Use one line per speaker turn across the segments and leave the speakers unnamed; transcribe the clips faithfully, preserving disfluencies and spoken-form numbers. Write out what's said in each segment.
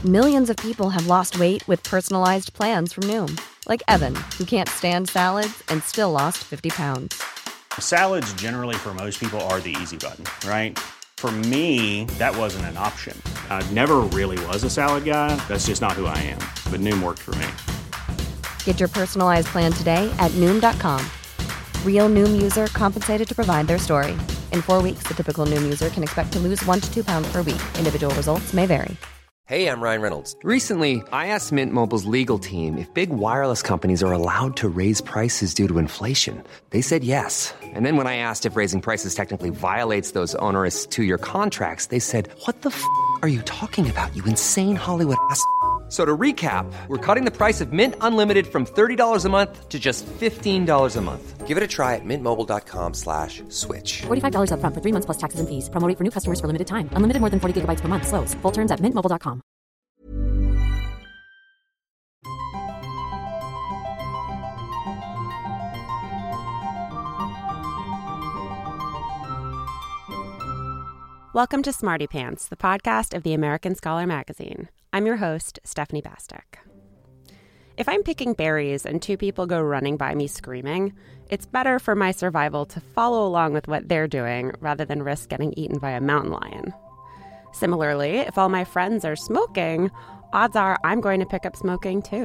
Millions of people have lost weight with personalized plans from Noom. Like Evan, who can't stand salads and still lost fifty pounds.
Salads generally for most people are the easy button, right? For me, that wasn't an option. I never really was a salad guy. That's just not who I am. But Noom worked for me.
Get your personalized plan today at Noom dot com. Real Noom user compensated to provide their story. In four weeks, the typical Noom user can expect to lose one to two pounds per week. Individual results may vary.
Hey, I'm Ryan Reynolds. Recently, I asked Mint Mobile's legal team if big wireless companies are allowed to raise prices due to inflation. They said yes. And then when I asked if raising prices technically violates those onerous two-year contracts, they said, what the f*** are you talking about, you insane Hollywood ass f- So to recap, we're cutting the price of Mint Unlimited from thirty dollars a month to just fifteen dollars a month. Give it a try at mintmobile.com slash switch.
forty-five dollars up front for three months plus taxes and fees. Promo rate for new customers for limited time. Unlimited more than forty gigabytes per month. Slows full terms at mint mobile dot com.
Welcome to Smarty Pants, the podcast of the American Scholar magazine. I'm your host, Stephanie Bastek. If I'm picking berries and two people go running by me screaming, it's better for my survival to follow along with what they're doing rather than risk getting eaten by a mountain lion. Similarly, if all my friends are smoking, odds are I'm going to pick up smoking too.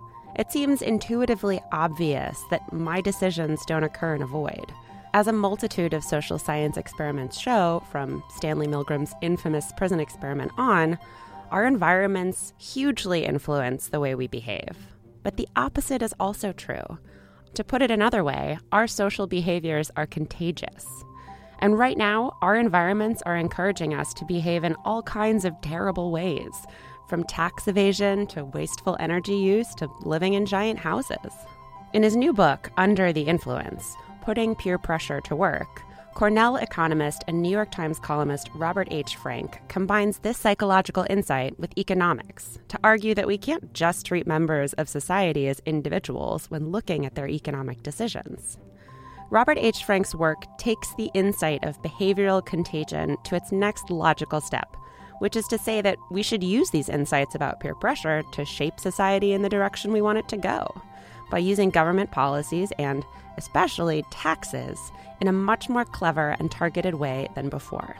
It seems intuitively obvious that my decisions don't occur in a void. As a multitude of social science experiments show, from Stanley Milgram's infamous prison experiment on, our environments hugely influence the way we behave. But the opposite is also true. To put it another way, our social behaviors are contagious. And right now, our environments are encouraging us to behave in all kinds of terrible ways, from tax evasion to wasteful energy use to living in giant houses. In his new book, Under the Influence, Putting Peer Pressure to Work, Cornell economist and New York Times columnist Robert H. Frank combines this psychological insight with economics to argue that we can't just treat members of society as individuals when looking at their economic decisions. Robert H. Frank's work takes the insight of behavioral contagion to its next logical step, which is to say that we should use these insights about peer pressure to shape society in the direction we want it to go, by using government policies and, especially, taxes in a much more clever and targeted way than before.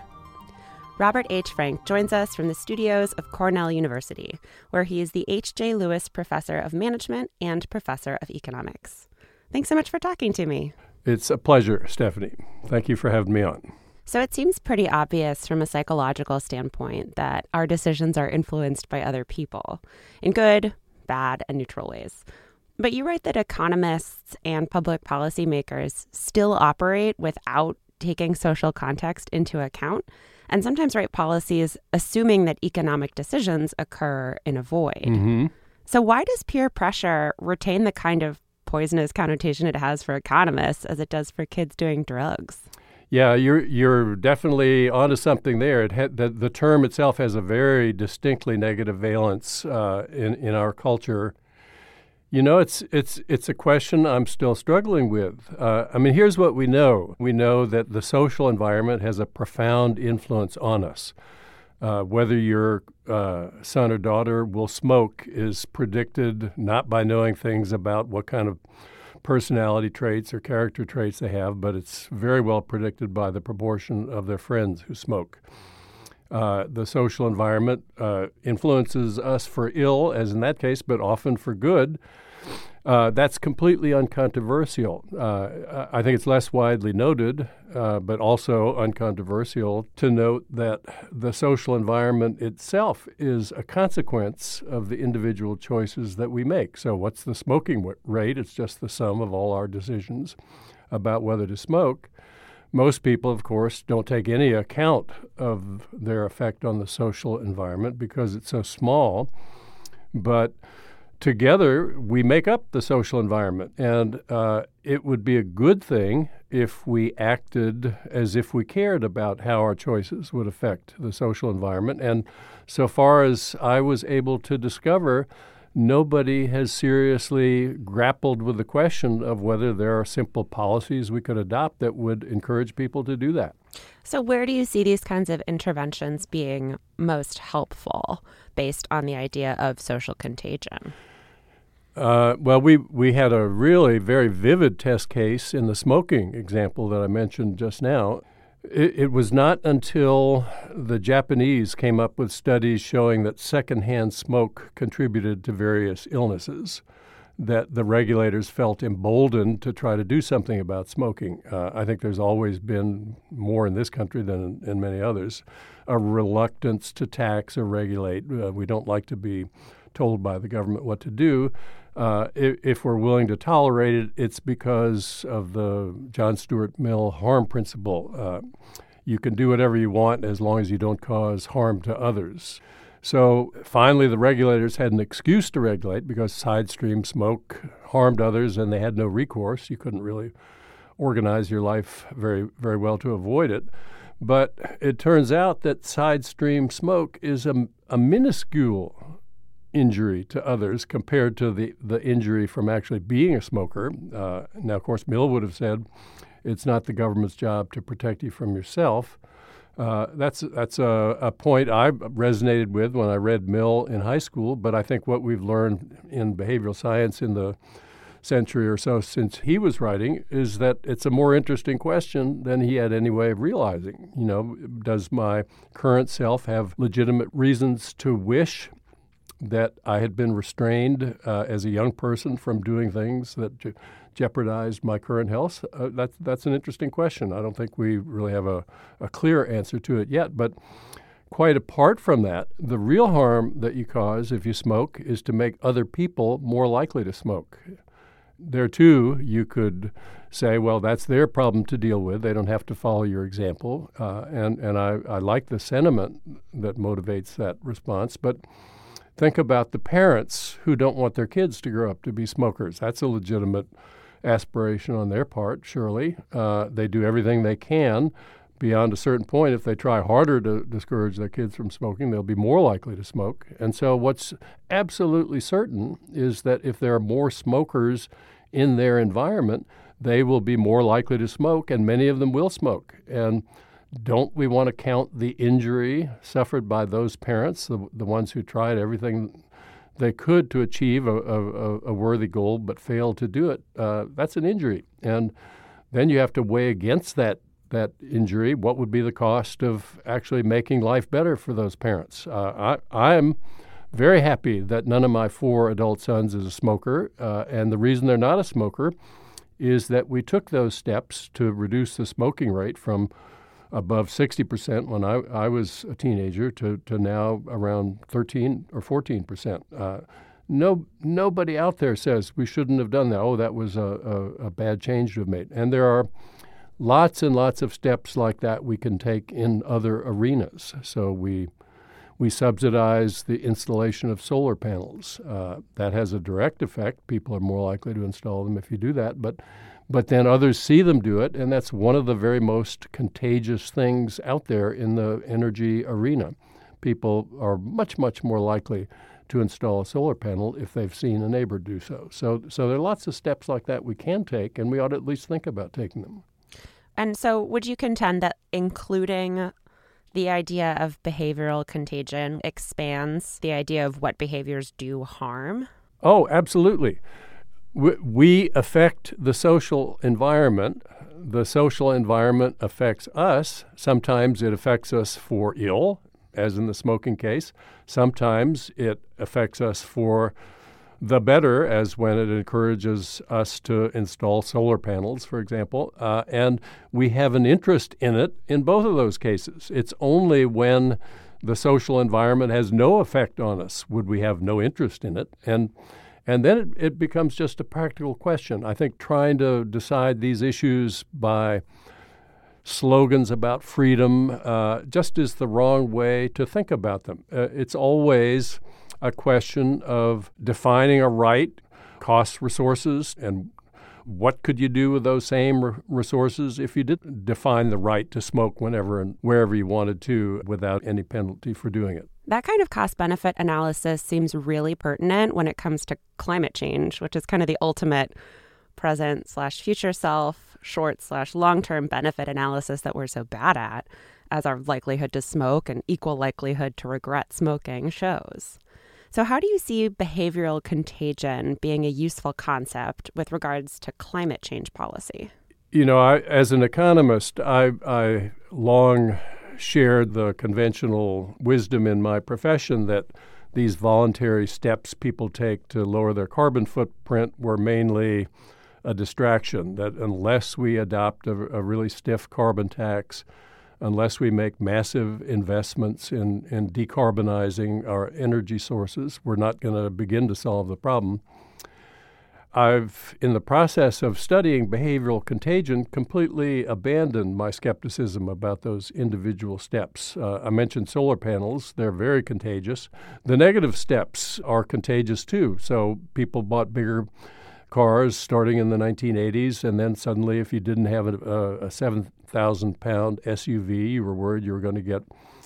Robert H. Frank joins us from the studios of Cornell University, where he is the H J. Lewis Professor of Management and Professor of Economics. Thanks so much for talking to me.
It's a pleasure, Stephanie. Thank you for having me on.
So it seems pretty obvious from a psychological standpoint that our decisions are influenced by other people in good, bad, and neutral ways. But you write that economists and public policymakers still operate without taking social context into account, and sometimes write policies assuming that economic decisions occur in a void.
Mm-hmm.
So why does peer pressure retain the kind of poisonous connotation it has for economists as it does for kids doing drugs?
Yeah, you're you're definitely onto something there. It had, the, the term itself has a very distinctly negative valence uh, in, in our culture. You know, it's it's it's a question I'm still struggling with. Uh, I mean, here's what we know. We know that the social environment has a profound influence on us. Uh, whether your uh, son or daughter will smoke is predicted not by knowing things about what kind of personality traits or character traits they have, but it's very well predicted by the proportion of their friends who smoke. Uh, the social environment uh, influences us for ill, as in that case, but often for good. Uh, that's completely uncontroversial. Uh, I think it's less widely noted, uh, but also uncontroversial to note that the social environment itself is a consequence of the individual choices that we make. So what's the smoking w- rate? It's just the sum of all our decisions about whether to smoke. Most people, of course, don't take any account of their effect on the social environment because it's so small. But together, we make up the social environment. And uh, it would be a good thing if we acted as if we cared about how our choices would affect the social environment. And so far as I was able to discover, nobody has seriously grappled with the question of whether there are simple policies we could adopt that would encourage people to do that.
So where do you see these kinds of interventions being most helpful based on the idea of social contagion?
Uh, well, we, we had a really very vivid test case in the smoking example that I mentioned just now. It, it was not until the Japanese came up with studies showing that secondhand smoke contributed to various illnesses that the regulators felt emboldened to try to do something about smoking. Uh, I think there's always been, more in this country than in, in many others, a reluctance to tax or regulate. Uh, we don't like to be told by the government what to do. Uh, if, if we're willing to tolerate it, it's because of the John Stuart Mill harm principle. Uh, you can do whatever you want as long as you don't cause harm to others. So finally, the regulators had an excuse to regulate because side stream smoke harmed others and they had no recourse. You couldn't really organize your life very, very well to avoid it. But it turns out that side stream smoke is a, a minuscule injury to others compared to the, the injury from actually being a smoker. Uh, now, of course, Mill would have said it's not the government's job to protect you from yourself. Uh, that's that's a, a point I resonated with when I read Mill in high school, but I think what we've learned in behavioral science in the century or so since he was writing is that it's a more interesting question than he had any way of realizing. You know, does my current self have legitimate reasons to wish that I had been restrained uh, as a young person from doing things that je- jeopardized my current health? Uh, that's that's an interesting question. I don't think we really have a, a clear answer to it yet. But quite apart from that, the real harm that you cause if you smoke is to make other people more likely to smoke. There, too, you could say, well, that's their problem to deal with. They don't have to follow your example. Uh, and and I, I like the sentiment that motivates that response. But think about the parents who don't want their kids to grow up to be smokers. That's a legitimate aspiration on their part, surely. Uh, they do everything they can. Beyond a certain point, if they try harder to discourage their kids from smoking, they'll be more likely to smoke. And so what's absolutely certain is that if there are more smokers in their environment, they will be more likely to smoke, and many of them will smoke. And don't we want to count the injury suffered by those parents, the, the ones who tried everything they could to achieve a, a, a worthy goal but failed to do it? Uh, that's an injury. And then you have to weigh against that that injury what would be the cost of actually making life better for those parents. Uh, I, I'm very happy that none of my four adult sons is a smoker, uh, and the reason they're not a smoker is that we took those steps to reduce the smoking rate from above sixty percent when I, I was a teenager to, to now around thirteen or fourteen percent. Uh, no, nobody out there says we shouldn't have done that. Oh, that was a, a, a bad change to have made. And there are lots and lots of steps like that we can take in other arenas. So we we subsidize the installation of solar panels. Uh, that has a direct effect. People are more likely to install them if you do that. But but then others see them do it, and that's one of the very most contagious things out there in the energy arena. People are much, much more likely to install a solar panel if they've seen a neighbor do so. So, so there are lots of steps like that we can take, and we ought to at least think about taking them.
And so would you contend that including the idea of behavioral contagion expands the idea of what behaviors do harm?
Oh, absolutely. We, we affect the social environment. The social environment affects us. Sometimes it affects us for ill, as in the smoking case. Sometimes it affects us for the better, as when it encourages us to install solar panels, for example. Uh, and we have an interest in it in both of those cases. It's only when the social environment has no effect on us would we have no interest in it. And and then it, it becomes just a practical question. I think trying to decide these issues by slogans about freedom uh, just is the wrong way to think about them. Uh, it's always a question of defining a right, cost resources, and what could you do with those same re- resources if you did define the right to smoke whenever and wherever you wanted to without any penalty for doing it.
That kind of cost-benefit analysis seems really pertinent when it comes to climate change, which is kind of the ultimate present slash future self, short slash long-term benefit analysis that we're so bad at, as our likelihood to smoke and equal likelihood to regret smoking shows. So how do you see behavioral contagion being a useful concept with regards to climate change policy?
You know, I, as an economist, I, I long shared the conventional wisdom in my profession that these voluntary steps people take to lower their carbon footprint were mainly a distraction, that unless we adopt a, a really stiff carbon tax, unless we make massive investments in, in decarbonizing our energy sources, we're not going to begin to solve the problem. I've, in the process of studying behavioral contagion, completely abandoned my skepticism about those individual steps. Uh, I mentioned solar panels. They're very contagious. The negative steps are contagious too. So people bought bigger cars starting in the nineteen eighties, and then suddenly if you didn't have a, a seven thousand pound S U V, you were worried you were going to get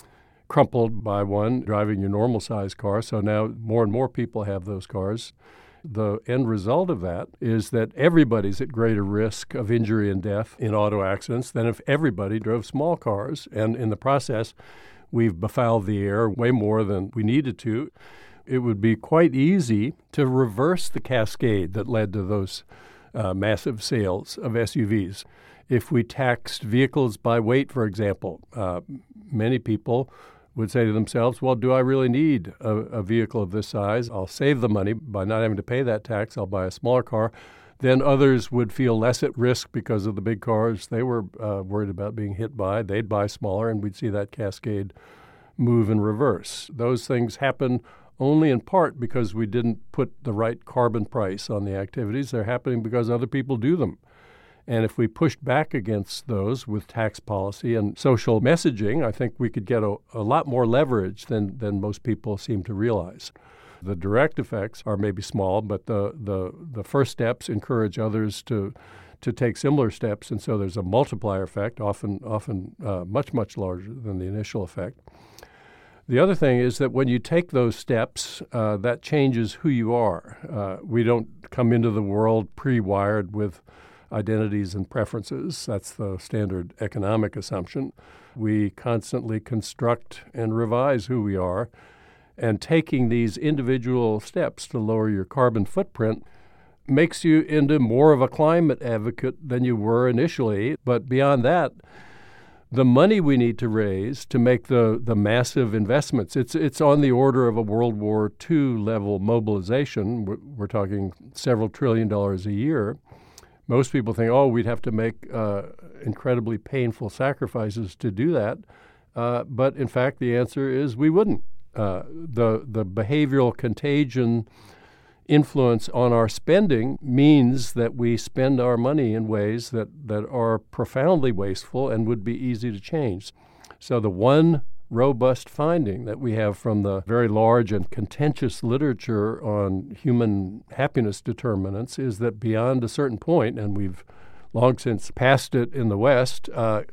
crumpled by one driving your normal-sized car. So now more and more people have those cars. The end result of that is that everybody's at greater risk of injury and death in auto accidents than if everybody drove small cars. And in the process, we've befouled the air way more than we needed to. It would be quite easy to reverse the cascade that led to those uh, massive sales of S U Vs. If we taxed vehicles by weight, for example, uh, many people would say to themselves, well, do I really need a, a vehicle of this size? I'll save the money by not having to pay that tax. I'll buy a smaller car. Then others would feel less at risk because of the big cars they were uh, worried about being hit by. They'd buy smaller, and we'd see that cascade move in reverse. Those things happen only in part because we didn't put the right carbon price on the activities. They're happening because other people do them. And if we pushed back against those with tax policy and social messaging, I think we could get a, a lot more leverage than, than most people seem to realize. The direct effects are maybe small, but the, the, the first steps encourage others to to take similar steps, and so there's a multiplier effect, often often uh, much, much larger than the initial effect. The other thing is that when you take those steps, uh, that changes who you are. Uh, we don't come into the world pre-wired with identities and preferences. That's the standard economic assumption. We constantly construct and revise who we are. And taking these individual steps to lower your carbon footprint makes you into more of a climate advocate than you were initially. But beyond that, the money we need to raise to make the, the massive investments, it's it's on the order of a World War Two level mobilization. We're, we're talking several trillion dollars a year. Most people think, oh, we'd have to make uh, incredibly painful sacrifices to do that. Uh, but in fact, the answer is we wouldn't. Uh, the the behavioral contagion influence on our spending means that we spend our money in ways that, that are profoundly wasteful and would be easy to change. So the one robust finding that we have from the very large and contentious literature on human happiness determinants is that beyond a certain point, and we've long since passed it in the West, uh,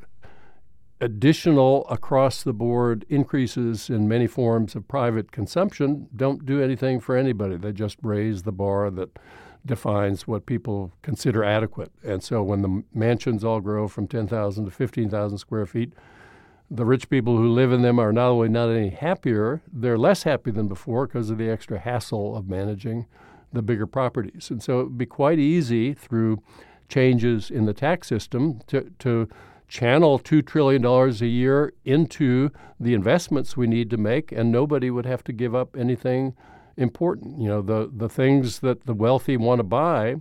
additional across-the-board increases in many forms of private consumption don't do anything for anybody. They just raise the bar that defines what people consider adequate. And so when the mansions all grow from ten thousand to fifteen thousand square feet, the rich people who live in them are not only not any happier, they're less happy than before because of the extra hassle of managing the bigger properties. And so it would be quite easy through changes in the tax system to, to channel two trillion dollars a year into the investments we need to make, and nobody would have to give up anything important. You know, the, the things that the wealthy want to buy,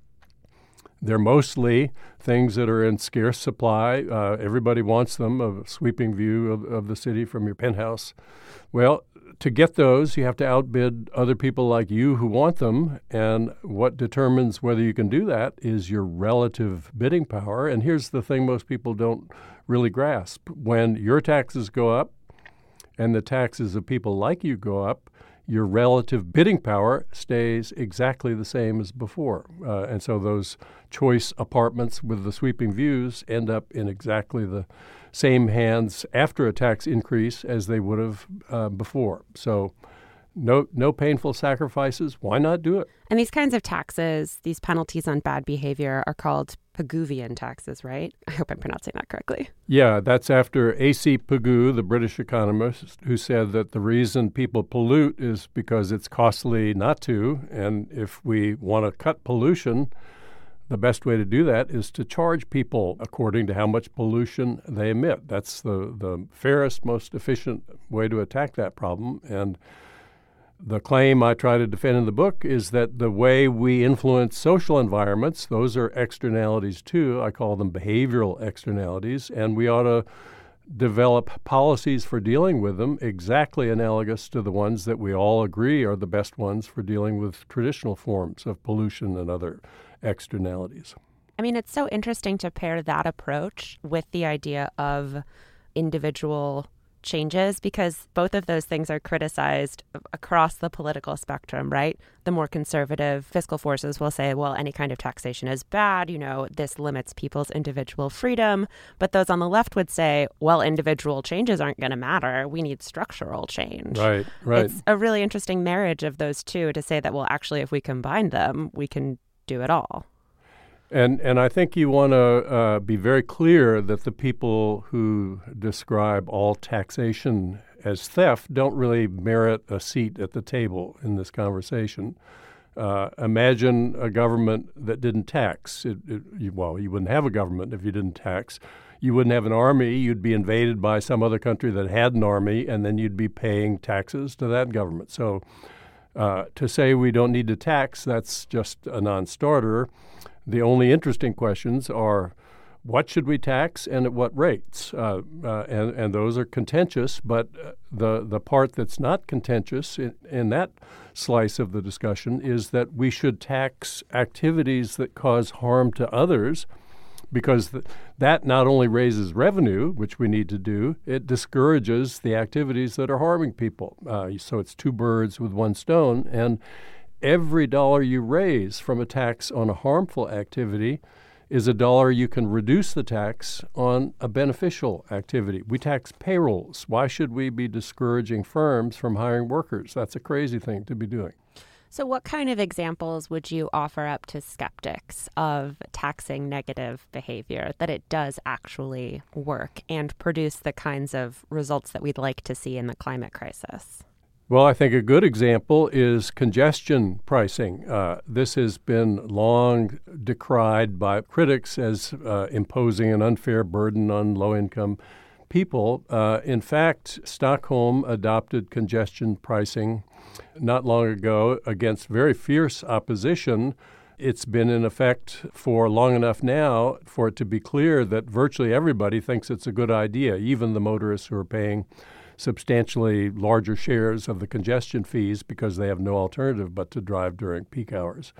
they're mostly things that are in scarce supply. Uh, everybody wants them, a sweeping view of, of the city from your penthouse. Well, to get those, you have to outbid other people like you who want them, and what determines whether you can do that is your relative bidding power. And here's the thing most people don't really grasp. When your taxes go up and the taxes of people like you go up, your relative bidding power stays exactly the same as before. Uh, and so those choice apartments with the sweeping views end up in exactly the same hands after a tax increase as they would have uh, before. So no no painful sacrifices. Why not do it?
And these kinds of taxes, these penalties on bad behavior, are called Pigouvian taxes, right? I hope I'm pronouncing that correctly.
Yeah, that's after A C Pigou, the British economist, who said that the reason people pollute is because it's costly not to. And if we want to cut pollution, the best way to do that is to charge people according to how much pollution they emit. That's the, the fairest, most efficient way to attack that problem. And the claim I try to defend in the book is that the way we influence social environments, those are externalities too. I call them behavioral externalities, and we ought to develop policies for dealing with them exactly analogous to the ones that we all agree are the best ones for dealing with traditional forms of pollution and other externalities.
I mean, it's so interesting to pair that approach with the idea of individual changes, because both of those things are criticized across the political spectrum, right? The more conservative fiscal forces will say, well, any kind of taxation is bad, you know, this limits people's individual freedom. But those on the left would say, well, individual changes aren't going to matter. We need structural change.
Right, right.
It's a really interesting marriage of those two to say that, well, actually, if we combine them, we can do it all.
And and I think you want to uh, be very clear that the people who describe all taxation as theft don't really merit a seat at the table in this conversation. Uh, imagine a government that didn't tax. It, it, you, well, you wouldn't have a government if you didn't tax. You wouldn't have an army. You'd be invaded by some other country that had an army, and then you'd be paying taxes to that government. So uh, to say we don't need to tax, that's just a non-starter. The only interesting questions are, what should we tax and at what rates? Uh, uh, and, and those are contentious, but the, the part that's not contentious in, in that slice of the discussion is that we should tax activities that cause harm to others, because th- that not only raises revenue, which we need to do, it discourages the activities that are harming people. Uh, so it's two birds with one stone. And every dollar you raise from a tax on a harmful activity is a dollar you can reduce the tax on a beneficial activity. We tax payrolls. Why should we be discouraging firms from hiring workers? That's a crazy thing to be doing.
So what kind of examples would you offer up to skeptics of taxing negative behavior, that it does actually work and produce the kinds of results that we'd like to see in the climate crisis?
Well, I think a good example is congestion pricing. Uh, this has been long decried by critics as uh, imposing an unfair burden on low-income people. Uh, in fact, Stockholm adopted congestion pricing not long ago against very fierce opposition. It's been in effect for long enough now for it to be clear that virtually everybody thinks it's a good idea, even the motorists who are paying substantially larger shares of the congestion fees because they have no alternative but to drive during peak hours.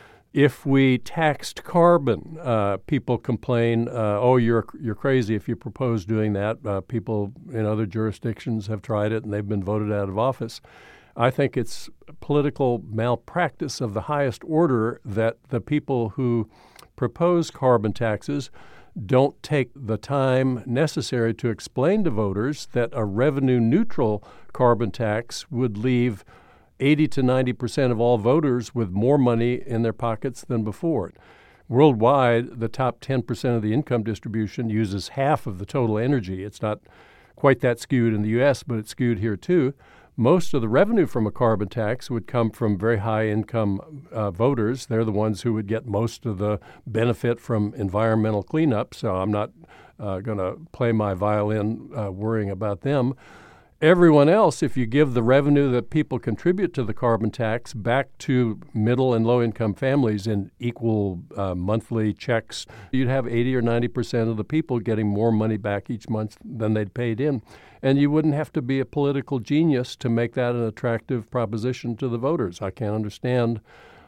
If we taxed carbon, uh, people complain, uh, oh, you're you're crazy if you propose doing that. Uh, people in other jurisdictions have tried it and they've been voted out of office. I think it's political malpractice of the highest order that the people who propose carbon taxes don't take the time necessary to explain to voters that a revenue-neutral carbon tax would leave eighty to ninety percent of all voters with more money in their pockets than before. Worldwide, the top ten percent of the income distribution uses half of the total energy. It's not quite that skewed in the U S, but it's skewed here too. Most of the revenue from a carbon tax would come from very high-income uh, voters. They're the ones who would get most of the benefit from environmental cleanup, so I'm not uh, going to play my violin uh, worrying about them. Everyone else, if you give the revenue that people contribute to the carbon tax back to middle and low-income families in equal uh, monthly checks, you'd have eighty or ninety percent of the people getting more money back each month than they'd paid in. And you wouldn't have to be a political genius to make that an attractive proposition to the voters. I can't understand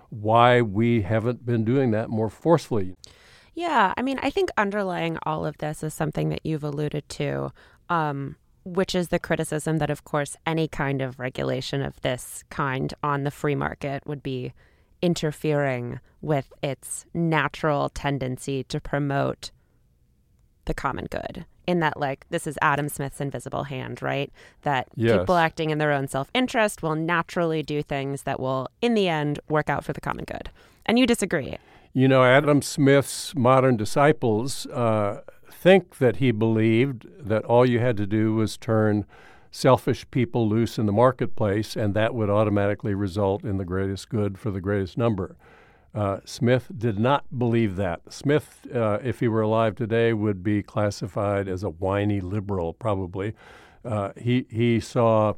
why we haven't been doing that more forcefully.
Yeah, I mean, I think underlying all of this is something that you've alluded to, um, which is the criticism that, of course, any kind of regulation of this kind on the free market would be interfering with its natural tendency to promote the common good, in that, like, this is Adam Smith's invisible hand, right? That
yes.
people acting in their own self-interest will naturally do things that will, in the end, work out for the common good. And you disagree.
You know, Adam Smith's modern disciples uh, think that he believed that all you had to do was turn selfish people loose in the marketplace, and that would automatically result in the greatest good for the greatest number. Uh, Smith did not believe that. Smith, uh, if he were alive today, would be classified as a whiny liberal, probably. Uh, he he saw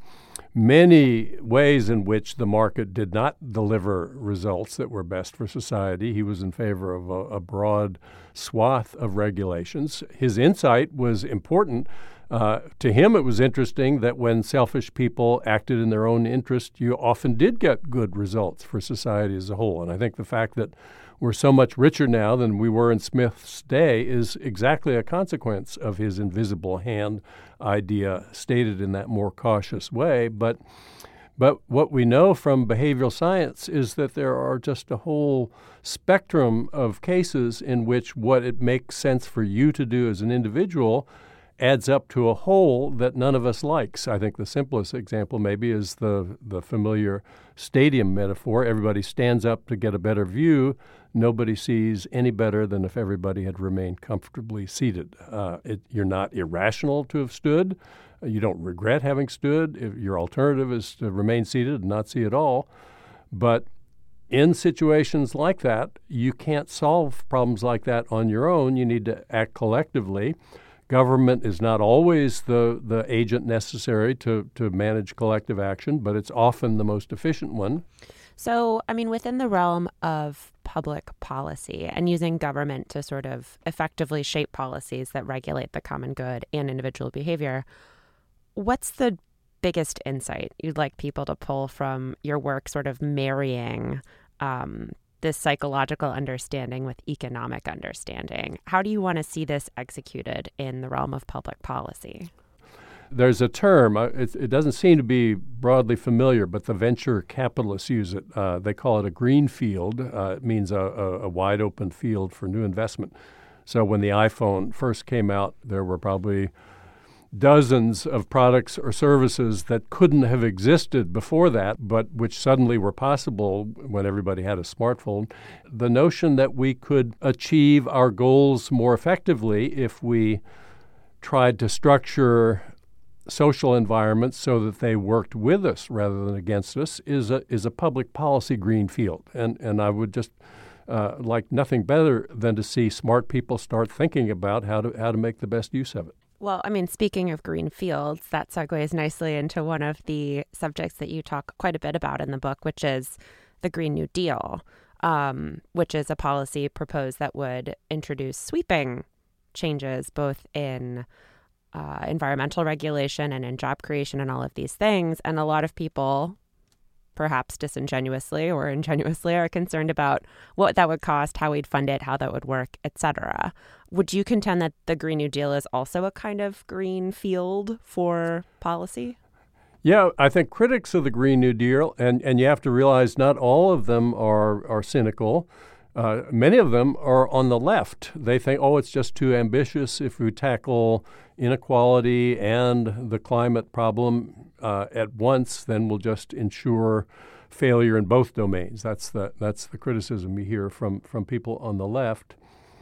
many ways in which the market did not deliver results that were best for society. He was in favor of a, a broad swath of regulations. His insight was important. Uh, to him, it was interesting that when selfish people acted in their own interest, you often did get good results for society as a whole. And I think the fact that we're so much richer now than we were in Smith's day is exactly a consequence of his invisible hand idea stated in that more cautious way. But but what we know from behavioral science is that there are just a whole spectrum of cases in which what it makes sense for you to do as an individual adds up to a whole that none of us likes. I think the simplest example maybe is the, the familiar stadium metaphor. Everybody stands up to get a better view. Nobody sees any better than if everybody had remained comfortably seated. Uh, it, you're not irrational to have stood. You don't regret having stood. If your alternative is to remain seated and not see at all. But in situations like that, you can't solve problems like that on your own. You need to act collectively. Government is not always the, the agent necessary to, to manage collective action, but it's often the most efficient one.
So, I mean, within the realm of public policy and using government to sort of effectively shape policies that regulate the common good and individual behavior, what's the biggest insight you'd like people to pull from your work sort of marrying um, this psychological understanding with economic understanding? How do you want to see this executed in the realm of public policy?
There's a term, uh, it, it doesn't seem to be broadly familiar, but the venture capitalists use it. Uh, they call it a green field. Uh, it means a, a, a wide open field for new investment. So when the iPhone first came out, there were probably dozens of products or services that couldn't have existed before that, but which suddenly were possible when everybody had a smartphone. The notion that we could achieve our goals more effectively if we tried to structure social environments so that they worked with us rather than against us is a is a public policy green field. And and I would just uh, like nothing better than to see smart people start thinking about how to how to make the best use of it.
Well, I mean, speaking of green fields, that segues nicely into one of the subjects that you talk quite a bit about in the book, which is the Green New Deal, um, which is a policy proposed that would introduce sweeping changes both in uh, environmental regulation and in job creation and all of these things. And a lot of people, perhaps disingenuously or ingenuously, are concerned about what that would cost, how we'd fund it, how that would work, et cetera. Would you contend that the Green New Deal is also a kind of green field for policy?
Yeah, I think critics of the Green New Deal, and, and you have to realize not all of them are, are cynical. Uh, many of them are on the left. They think, oh, it's just too ambitious. If we tackle inequality and the climate problem uh, at once, then we'll just ensure failure in both domains. That's the that's the criticism you hear from, from people on the left.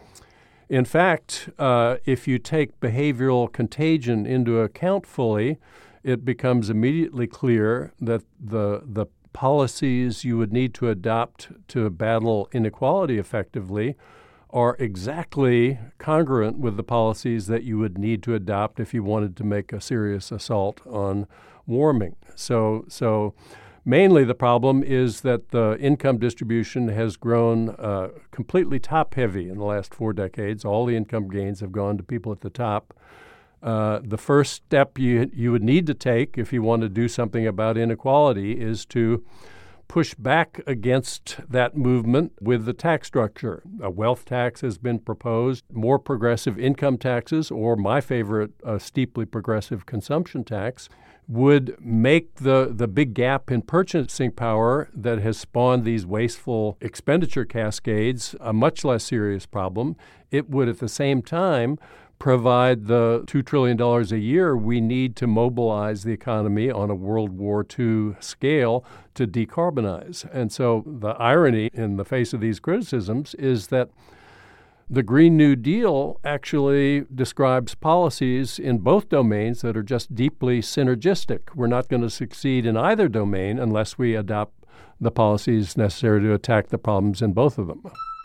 In fact, uh, if you take behavioral contagion into account fully, it becomes immediately clear that the the policies you would need to adopt to battle inequality effectively are exactly congruent with the policies that you would need to adopt if you wanted to make a serious assault on warming. So, so mainly the problem is that the income distribution has grown uh, completely top-heavy in the last four decades. All the income gains have gone to people at the top. Uh, the first step you you would need to take if you want to do something about inequality is to push back against that movement with the tax structure. A wealth tax has been proposed, more progressive income taxes, or my favorite, a steeply progressive consumption tax, would make the, the big gap in purchasing power that has spawned these wasteful expenditure cascades a much less serious problem. It would at the same time provide the two trillion dollars a year we need to mobilize the economy on a World War Two scale to decarbonize. And so the irony in the face of these criticisms is that the Green New Deal actually describes policies in both domains that are just deeply synergistic. We're not going to succeed in either domain unless we adopt the policies necessary to attack the problems in both of them.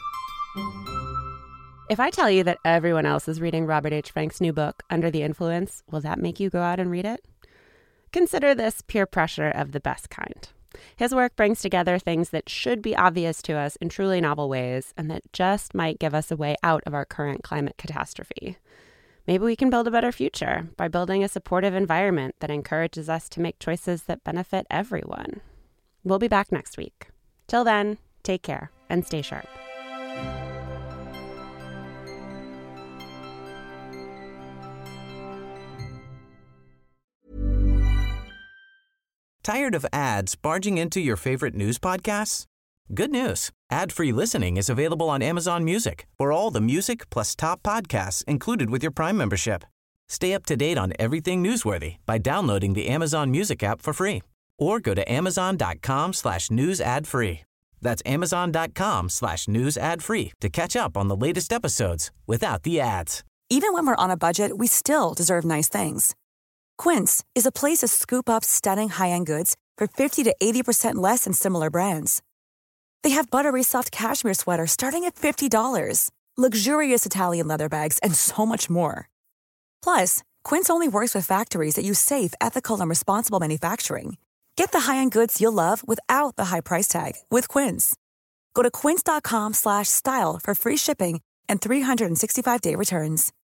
If I tell you that everyone else is reading Robert H. Frank's new book, Under the Influence, will that make you go out and read it? Consider this peer pressure of the best kind. His work brings together things that should be obvious to us in truly novel ways and that just might give us a way out of our current climate catastrophe. Maybe we can build a better future by building a supportive environment that encourages us to make choices that benefit everyone. We'll be back next week. Till then, take care and stay sharp.
Tired of ads barging into your favorite news podcasts? Good news. Ad-free listening is available on Amazon Music for all the music plus top podcasts included with your Prime membership. Stay up to date on everything newsworthy by downloading the Amazon Music app for free or go to amazon.com slash news ad free. That's amazon.com slash news ad free to catch up on the latest episodes without the ads.
Even when we're on a budget, we still deserve nice things. Quince is a place to scoop up stunning high-end goods for fifty to eighty percent less than similar brands. They have buttery soft cashmere sweaters starting at fifty dollars, luxurious Italian leather bags, and so much more. Plus, Quince only works with factories that use safe, ethical, and responsible manufacturing. Get the high-end goods you'll love without the high price tag with Quince. Go to quince.com slash style for free shipping and three sixty-five day returns.